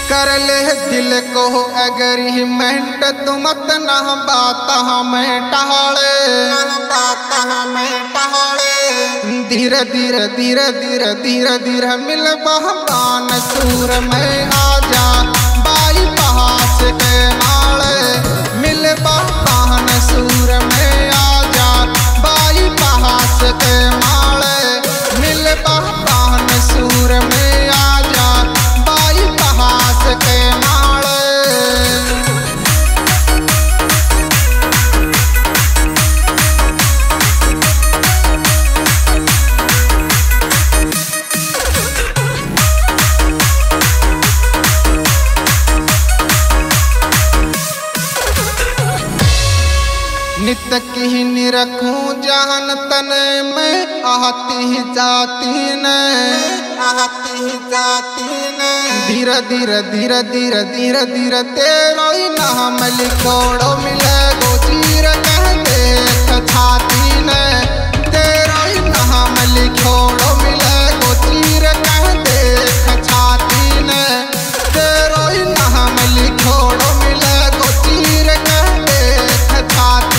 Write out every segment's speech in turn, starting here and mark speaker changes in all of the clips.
Speaker 1: कर ले दिल को एग्रीमेंट तुम मत ना बात हमें टाले धीरे धीरे धीरे धीरे धीरे धीरे मिल बहबान सूर में आजा बाई पहास के नाले मिल बहबान सूर में आजा बाई पहास के नाले मिल बहबान सूर में आजा बाई पहास के नाले। नित की निरखूं जान तन में आती जाती न धीरे धीरे धीरे धीरे धीरे धीरे तेरो ही नाम लिखोड़ो मिले गो चीर कह देख छाती न तेरो ही नाम लिखोड़ो मिले गो चीर कह देख छाती न तेरो ही नाम लिखोड़ो मिले गो चीर कह देख छाती।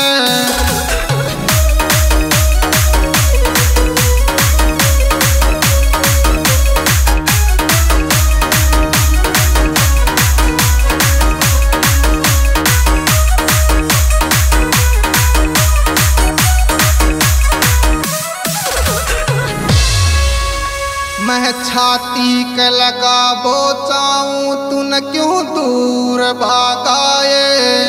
Speaker 1: मैं छाती के लगा बोचाऊं तू न क्यों दूर भागाए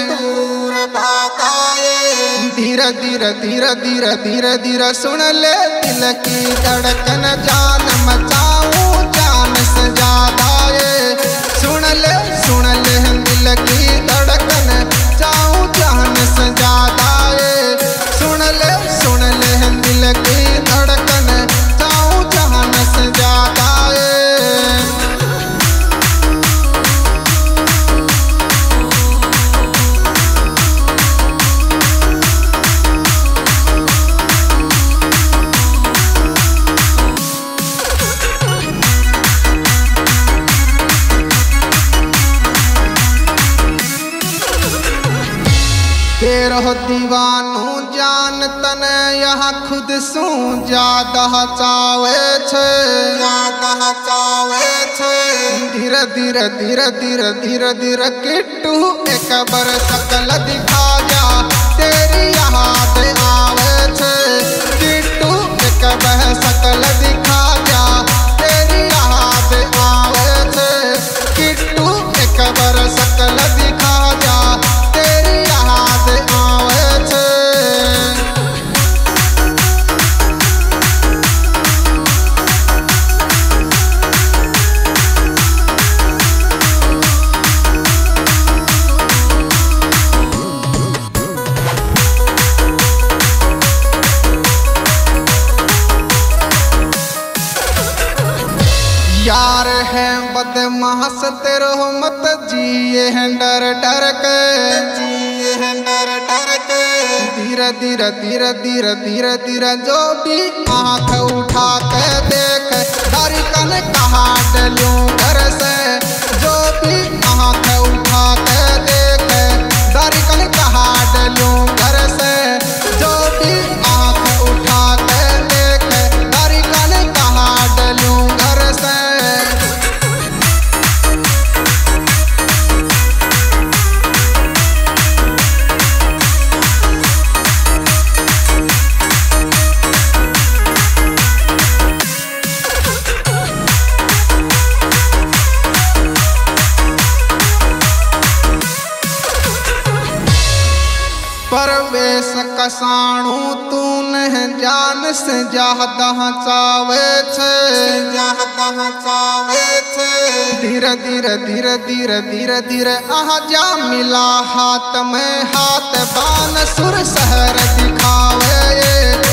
Speaker 1: धीरे धीरे धीरे धीरे धीरे धीरे सुन ले दिल की धड़कन जान मचाऊं जान से ज्यादा ये सुन ले दिल की धड़कन जाऊं जान से ज्यादा ये सुन ले दिल की धड़कन जाऊं जान से ज्यादा ये। तेरो दीवानू जान तन यहाँ खुद सू ज्यादा चावे छे धीरे धीरे धीरे धीरे धीरे धीरे किट्टू एक बार सकल दिखा जा तेरी याद आवे छे किट्टू एक बार सकल दिखा जा तेरी याद आवे छे किट्टू एक बार सकल दिखा जा तेरी याद आवे छे। यार है बदमाश तेरो मत जिए हैं डर डर के धीरे धीरे धीरे धीरे धीरे धीरे जो भी आँख उठा के देख धड़कन कहा डलूं घर से जो भी आँख उठा के देख धड़कन कहा डलूं घर से जो भी आँख उठा के देख धड़कन कहा डलूं घर से। परवेश कसाणू तू न जान से ज्यादा चावे छे धीरे धीरे धीरे धीरे धीरे धीरे आजा मिला हाथ में हाथ बान सुर शहर दिखावे।